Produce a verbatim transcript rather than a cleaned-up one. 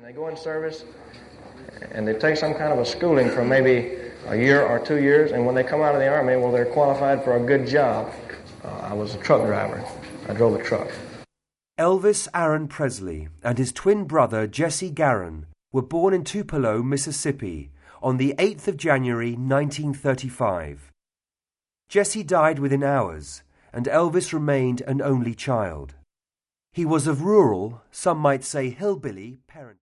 they go in service, and they take some kind of a schooling for maybe a year or two years, and when they come out of the Army, well, they're qualified for a good job. Uh, I was a truck driver. I drove a truck. Elvis Aaron Presley and his twin brother Jesse Garon were born in Tupelo, Mississippi, on the eighth of January nineteen thirty-five. Jesse died within hours, and Elvis remained an only child. He was of rural, some might say hillbilly, parents.